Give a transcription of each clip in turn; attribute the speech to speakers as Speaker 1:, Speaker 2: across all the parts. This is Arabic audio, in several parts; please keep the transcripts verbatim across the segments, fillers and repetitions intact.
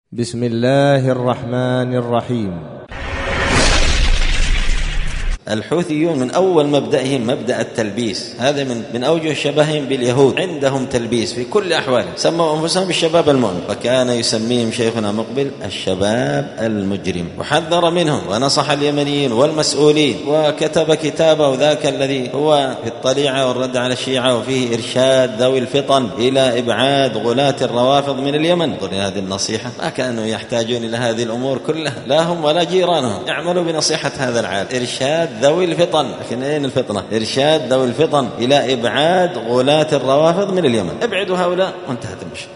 Speaker 1: بسم الله الرحمن الرحيم.
Speaker 2: الحوثيون من أول مبدأهم مبدأ التلبيس، هذا من من أوجه شبههم باليهود، عندهم تلبيس في كل أحوالهم، سموا أنفسهم بالشباب المؤمن، وكان يسميهم شيخنا مقبل الشباب المجرم، وحذر منهم ونصح اليمنيين والمسؤولين، وكتب كتابه ذاك الذي هو في الطليعة والرد على الشيعة، وفيه إرشاد ذوي الفطن إلى إبعاد غلاة الروافض من اليمن. ضل هذه النصيحة، ما كانوا يحتاجون إلى هذه الأمور كلها، لا هم ولا جيرانهم، يعملوا بنصيحة هذا العالم، إرشاد ذوي الفطن. لكن أين الفطنة؟ إرشاد ذوي الفطن إلى إبعاد غلاة الروافض من اليمن، ابعدوا هؤلاء وانتهت المشكلة.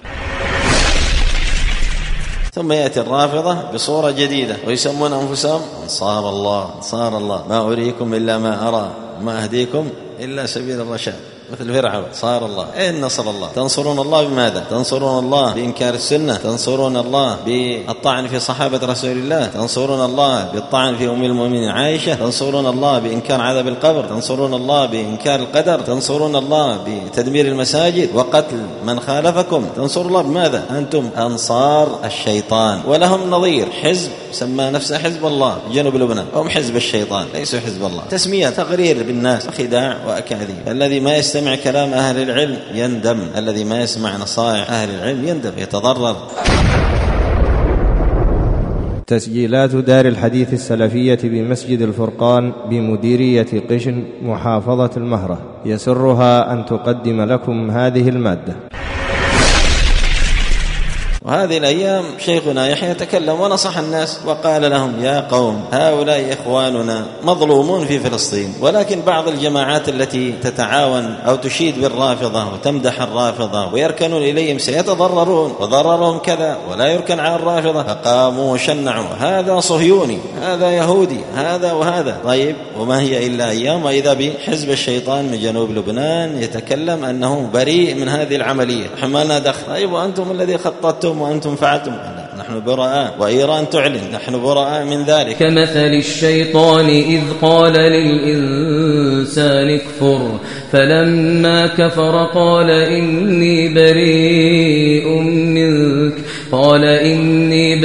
Speaker 2: ثم يأتي الرافضة بصورة جديدة ويسمون أنفسهم أنصار الله، أنصار الله، ما أريكم إلا ما أرى وما أهديكم إلا سبيل الرشاد، مثل فرعون. صار الله، أين نصر الله؟ تنصرون الله بماذا؟ تنصرون الله بإنكار السنة، تنصرون الله بالطعن في صحابة رسول الله، تنصرون الله بالطعن في أم المؤمنين عائشة، تنصرون الله بإنكار عذاب القبر، تنصرون الله بإنكار القدر، تنصرون الله بتدمير المساجد وقتل من خالفكم، تنصرون الله بماذا؟ أنتم أنصار الشيطان. ولهم نظير حزب سمى نفسه حزب الله جنوب لبنان، هم حزب الشيطان ليسوا حزب الله، تسمية تغرير بالناس وخداع وأكاذيب. الذي ما يستمع كلام أهل العلم يندم، الذي ما يسمع نصائح أهل العلم يندم، يتضرر.
Speaker 1: تسجيلات دار الحديث السلفية بمسجد الفرقان بمديرية قشن محافظة المهرة يسرها أن تقدم لكم هذه المادة.
Speaker 2: وهذه الأيام شيخنا يحيى تكلم ونصح الناس وقال لهم: يا قوم، هؤلاء إخواننا مظلومون في فلسطين، ولكن بعض الجماعات التي تتعاون أو تشيد بالرافضة وتمدح الرافضة ويركنون إليهم سيتضررون، وضررهم كذا ولا يركن على الرافضة. فقاموا وشنعوا: هذا صهيوني، هذا يهودي، هذا وهذا. طيب، وما هي إلا أيام وإذا بحزب الشيطان من جنوب لبنان يتكلم أنه بريء من هذه العملية، حمالنا دخل. طيب، وأنتم الذي خططتم وأنتم فعلتم؟ لا، نحن براء، وإيران تعلن نحن براء من ذلك.
Speaker 3: كمثل الشيطان إذ قال للإنسان اكفر فلما كفر قال إني بريء منك قال إني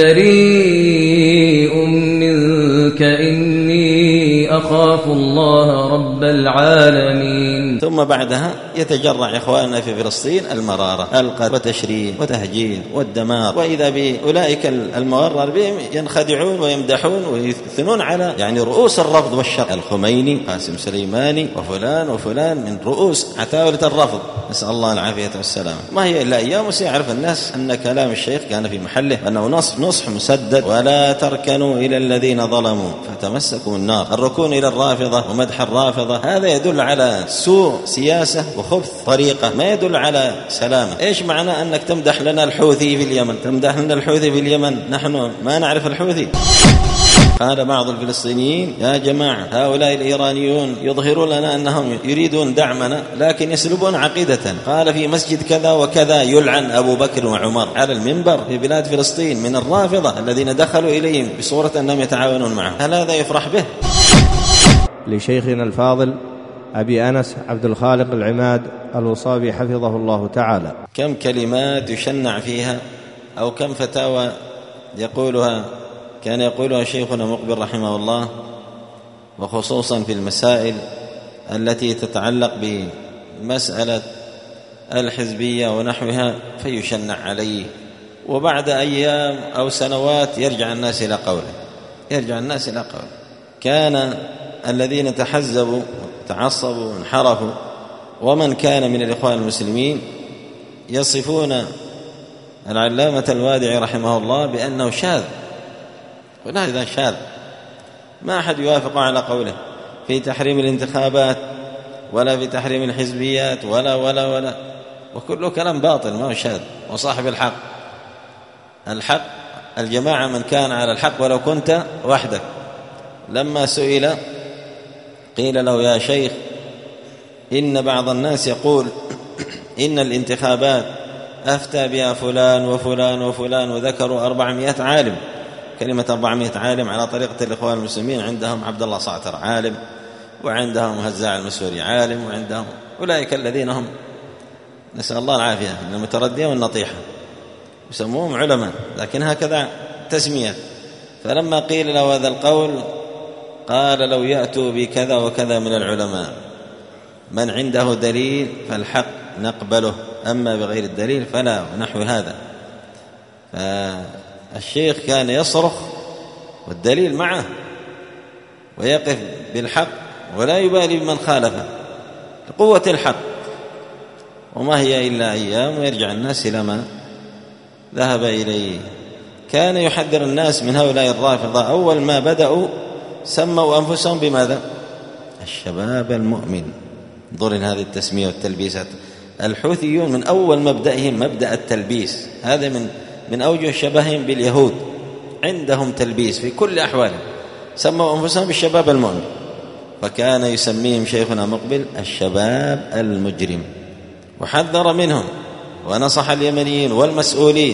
Speaker 3: بريء منك إني أخاف الله رب العالمين.
Speaker 2: ثم بعدها يتجرع إخواننا في فلسطين المرارة، القتل وتشريد وتهجير والدمار، وإذا بأولئك المغرر بهم ينخدعون ويمدحون ويثنون على يعني رؤوس الرفض والشر، الخميني، قاسم سليماني، وفلان وفلان من رؤوس عتاولة الرفض، نسأل الله العافية والسلام. ما هي إلا أيام وسيعرف الناس أن كلام الشيخ كان في محله، أنه نصح نصح مسدد: ولا تركنوا إلى الذين ظلموا فتمسكوا النار. الركون إلى الرافضة ومدح الرافضة هذا يدل على سوء سياسة وخبث طريقة، ما يدل على سلامة. إيش معنى أنك تمدح لنا الحوثي في اليمن؟ تمدح لنا الحوثي في اليمن، نحن ما نعرف الحوثي. قال بعض الفلسطينيين: يا جماعة، هؤلاء الإيرانيون يظهرون لنا أنهم يريدون دعمنا لكن يسلبون عقيدة. قال في مسجد كذا وكذا يلعن أبو بكر وعمر على المنبر في بلاد فلسطين من الرافضة الذين دخلوا إليهم بصورة أنهم يتعاونون معهم. هل هذا يفرح به؟
Speaker 1: لشيخنا الفاضل أبي أنس عبد الخالق العماد الوصابي حفظه الله تعالى.
Speaker 2: كم كلمات يشنع فيها أو كم فتاوى يقولها كان يقولها شيخنا مقبل رحمه الله، وخصوصا في المسائل التي تتعلق بمسألة الحزبية ونحوها، فيشنع عليه، وبعد أيام أو سنوات يرجع الناس إلى قوله يرجع الناس إلى قوله. كان الذين تحزبوا تعصبوا انحرفوا، ومن كان من الإخوان المسلمين يصفون العلامة الوادعي رحمه الله بأنه شاذ، ولا شاذ، ما أحد يوافق على قوله في تحريم الانتخابات ولا في تحريم الحزبيات ولا ولا ولا وكله كلام باطل، ما هو شاذ. وصاحب الحق الحق الجماعة من كان على الحق ولو كنت وحدك. لما سئل قيل له: يا شيخ، إن بعض الناس يقول إن الانتخابات أفتى بها فلان وفلان وفلان، وذكروا أربعمائة عالم. كلمة أربعمائة عالم على طريقة الإخوان المسلمين، عندهم عبد الله صعتر عالم، وعندهم هزاع المسوري عالم، وعندهم أولئك الذين هم نسأل الله العافية من المتردية والنطيحة. يسموهم علماء، لكن هكذا تسمية. فلما قيل له هذا القول قال لو يأتوا بكذا وكذا من العلماء، من عنده دليل فالحق نقبله، أما بغير الدليل فلا، ونحو هذا. فالشيخ كان يصرخ والدليل معه ويقف بالحق ولا يبالي بمن خالفه لقوة الحق، وما هي إلا أيام ويرجع الناس إلى ما ذهب إليه. كان يحذر الناس من هؤلاء الرافضة. أول ما بدأوا سموا أنفسهم بماذا؟ الشباب المؤمن. انظر هذه التسمية والتلبيسات. الحوثيون من أول مبدأهم مبدأ التلبيس، هذا من من أوجه شبههم باليهود، عندهم تلبيس في كل أحوالهم. سموا أنفسهم بالشباب المؤمن، فكان يسميهم شيخنا مقبل الشباب المجرم، وحذر منهم ونصح اليمنيين والمسؤولين،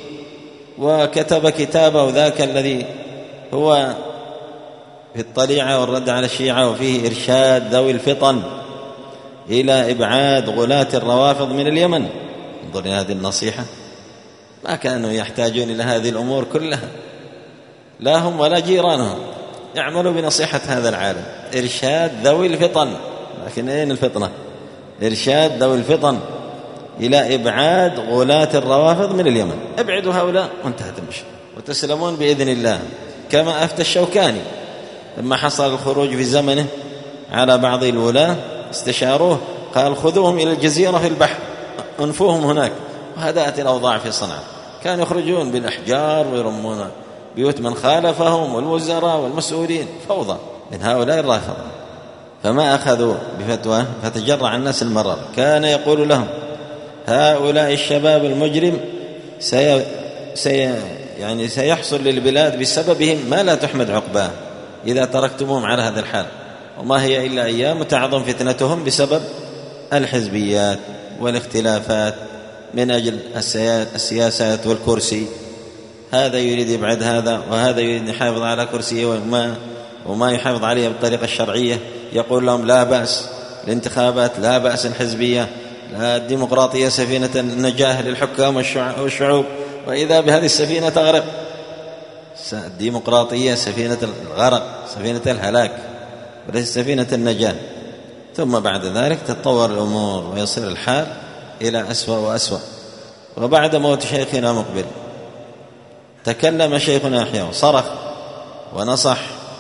Speaker 2: وكتب كتابه ذاك الذي هو في الطليعة والرد على الشيعة، وفيه إرشاد ذوي الفطن إلى إبعاد غلاة الروافض من اليمن. انظر هذه النصيحة، ما كانوا يحتاجون إلى هذه الأمور كلها، لا هم ولا جيرانهم يعملوا بنصيحة هذا العالم. إرشاد ذوي الفطن، لكن أين الفطنة؟ إرشاد ذوي الفطن إلى إبعاد غلاة الروافض من اليمن. ابعدوا هؤلاء وانتهت المشكلة وتسلمون بإذن الله. كما أفتى الشوكاني لما حصل الخروج في زمنه على بعض الولاة، استشاروه قال خذوهم إلى الجزيرة في البحر، أنفوهم هناك، وهدأت الأوضاع في صنعاء. كانوا يخرجون بالأحجار ويرمون بيوت من خالفهم والوزراء والمسؤولين، فوضى من هؤلاء الرافضة. فما أخذوا بفتوى فتجرع الناس المرار. كان يقول لهم هؤلاء الشباب المجرم سي... سي... يعني سيحصل للبلاد بسببهم ما لا تحمد عقباه إذا تركتموهم على هذا الحال، وما هي إلا أيام تعظم فتنتهم بسبب الحزبيات والاختلافات من أجل السياسات والكرسي. هذا يريد يبعد هذا، وهذا يريد يحافظ على كرسيه وما, وما يحافظ عليه بالطريقة الشرعية. يقول لهم لا بأس الانتخابات، لا بأس الحزبية، لا الديمقراطية سفينة النجاة للحكام والشعوب، وإذا بهذه السفينة تغرق. الديمقراطية سفينة الغرق، سفينة الهلاك، وليس سفينة النجاة. ثم بعد ذلك تتطور الأمور ويصير الحال إلى أسوأ وأسوأ. وبعد موت شيخنا مقبل تكلم شيخنا يحيى وصرخ ونصح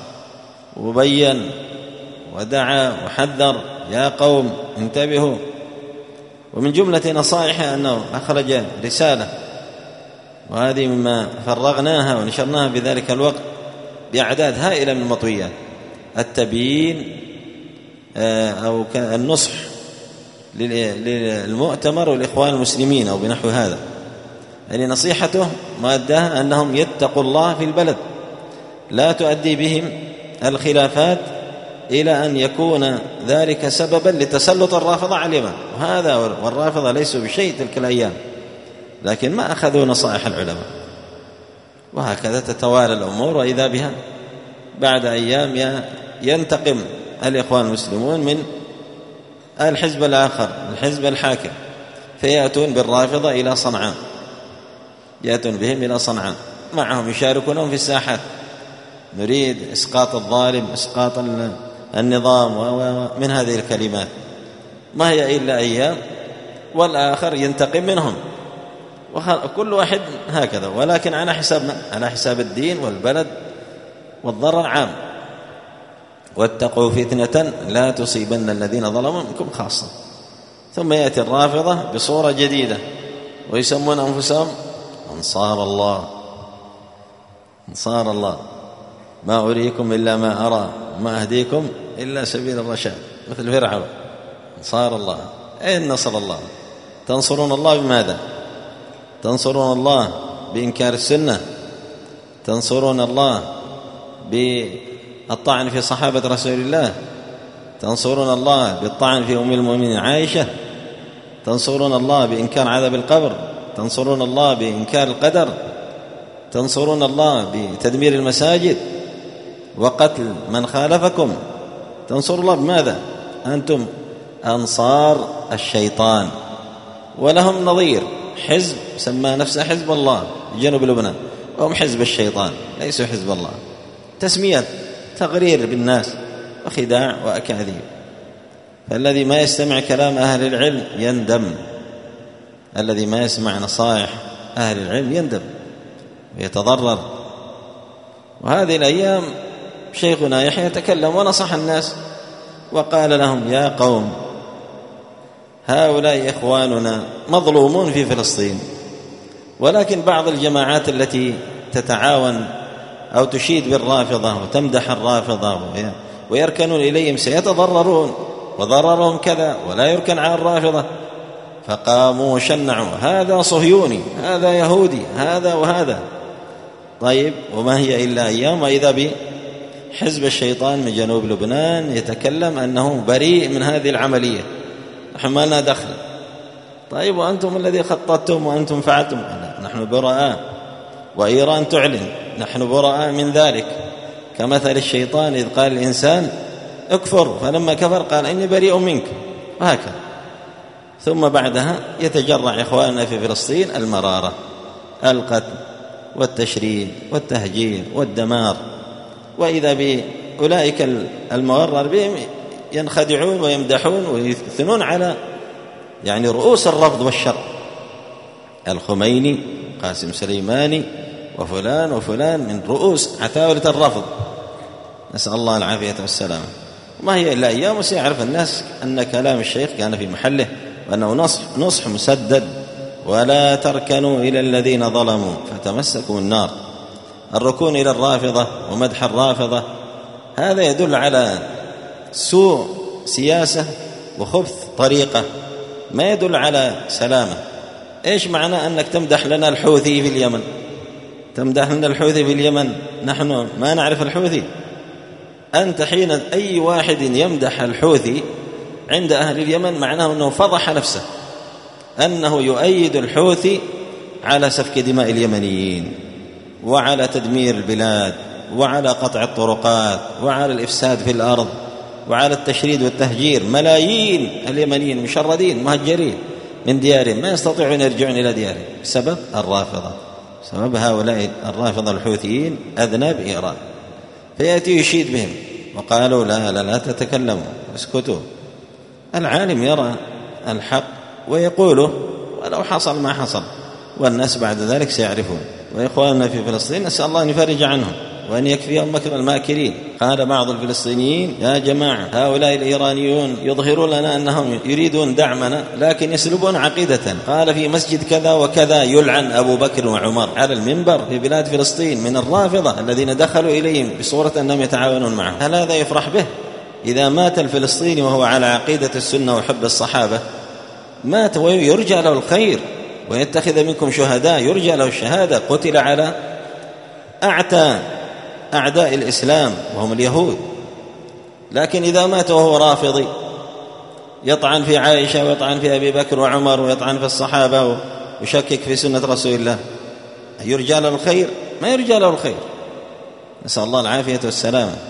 Speaker 2: وبين ودعا وحذر يا قوم انتبهوا. ومن جملة نصائحه أنه أخرج رسالة، وهذه مما فرغناها ونشرناها بذلك الوقت بأعداد هائلة من المطويات، التبيين أو النصح للمؤتمر والإخوان المسلمين أو بنحو هذا. يعني نصيحته مادها أنهم يتقوا الله في البلد، لا تؤدي بهم الخلافات إلى أن يكون ذلك سببا لتسلط الرافضة على اليمن. وهذا والرافضة ليسوا بشيء تلك الأيام، لكن ما أخذوا نصائح العلماء. وهكذا تتوالى الأمور، وإذا بها بعد أيام ينتقم الإخوان المسلمون من الحزب الآخر، الحزب الحاكم، فيأتون بالرافضة إلى صنعاء، يأتون بهم إلى صنعاء معهم، يشاركونهم في الساحات. نريد إسقاط الظالم، إسقاط النظام، ومن هذه الكلمات. ما هي إلا أيام، والآخر ينتقم منهم، وكل واحد هكذا، ولكن على حساب على حساب الدين والبلد والضرر عام. واتقوا فتنة لا تصيبن الذين ظلموا منكم خاصة. ثم يأتي الرافضة بصورة جديدة ويسمون أنفسهم أنصار الله. أنصار الله، ما أريكم إلا ما أرى، ما أهديكم إلا سبيل الرشاد، مثل فرعون. أنصار الله، أين نصر الله؟ تنصرون الله بماذا؟ تنصرون الله بإنكار السنة، تنصرون الله بالطعن في صحابة رسول الله، تنصرون الله بالطعن في أم المؤمنين عائشة، تنصرون الله بإنكار عذاب القبر، تنصرون الله بإنكار القدر، تنصرون الله بتدمير المساجد وقتل من خالفكم. تنصرون الله بماذا؟ أنتم أنصار الشيطان، ولهم نظير حزب سمى نفسه حزب الله جنوب لبنان، وهم حزب الشيطان ليسوا حزب الله، تسمية تغرير بالناس وخداع وأكاذيب. فالذي ما يستمع كلام أهل العلم يندم، الذي ما يسمع نصائح أهل العلم يندم ويتضرر. وهذه الأيام شيخنا يحيى تكلم ونصح الناس وقال لهم: يا قوم، هؤلاء إخواننا مظلومون في فلسطين، ولكن بعض الجماعات التي تتعاون أو تشيد بالرافضة وتمدح الرافضة ويركنون إليهم سيتضررون، وضررهم كذا ولا يركن على الرافضة. فقاموا وشنعوا: هذا صهيوني، هذا يهودي، هذا وهذا. طيب، وما هي إلا أيام وإذا بحزب الشيطان من جنوب لبنان يتكلم أنه بريء من هذه العملية، نحن ما لنا دخل. طيب، وأنتم الذي خططتم وأنتم فعلتم. نحن براء، وإيران تعلن نحن براء من ذلك، كمثل الشيطان إذ قال الإنسان اكفر، فلما كفر قال إني بريء منك، وهكذا. ثم بعدها يتجرع إخواننا في فلسطين المرارة، القتل والتشريد والتهجير والدمار، وإذا بأولئك المغرر بهم ينخدعون ويمدحون ويثنون على يعني رؤوس الرفض والشر، الخميني، قاسم سليماني، وفلان وفلان من رؤوس عتاولة الرفض، نسأل الله العافية والسلامة. ما هي إلا أيام وسيعرف الناس أن كلام الشيخ كان في محله، وأنه نصح, نصح مسدد: ولا تركنوا إلى الذين ظلموا فتمسكوا النار. الركون إلى الرافضة ومدح الرافضة هذا يدل على سوء سياسة وخبث طريقة، ما يدل على سلامة. إيش معنى أنك تمدح لنا الحوثي في اليمن؟ تمدح لنا الحوثي في اليمن، نحن ما نعرف الحوثي. أنت حين أي واحد يمدح الحوثي عند أهل اليمن معناه أنه فضح نفسه، أنه يؤيد الحوثي على سفك دماء اليمنيين وعلى تدمير البلاد وعلى قطع الطرقات وعلى الإفساد في الأرض وعلى التشريد والتهجير. ملايين اليمنيين مشردين مهجرين من ديارهم، ما يستطيعون يرجعون إلى ديارهم بسبب الرافضة، سبب هؤلاء الرافضة الحوثيين أذناب إيران. فيأتي يشيد بهم، وقالوا: لا لا لا تتكلموا، اسكتوا. العالم يرى الحق ويقوله ولو حصل ما حصل، والناس بعد ذلك سيعرفون. وإخواننا في فلسطين نسأل الله أن يفرج عنهم وأن يكفيهم مكر الماكرين. قال بعض الفلسطينيين: يا جماعة، هؤلاء الإيرانيون يظهرون لنا أنهم يريدون دعمنا لكن يسلبون عقيدة. قال في مسجد كذا وكذا يلعن أبو بكر وعمر على المنبر في بلاد فلسطين من الرافضة الذين دخلوا إليهم بصورة أنهم يتعاونون معهم. هل هذا يفرح به؟ إذا مات الفلسطيني وهو على عقيدة السنة وحب الصحابة مات ويرجى له الخير، ويتخذ منكم شهداء يرجى له الشهادة. قتل على أعتى أعداء الإسلام وهم اليهود. لكن إذا مات وهو رافضي يطعن في عائشة ويطعن في أبي بكر وعمر ويطعن في الصحابة ويشكك في سنة رسول الله، يرجى له الخير؟ ما يرجى له الخير. نسأل الله العافية والسلامة.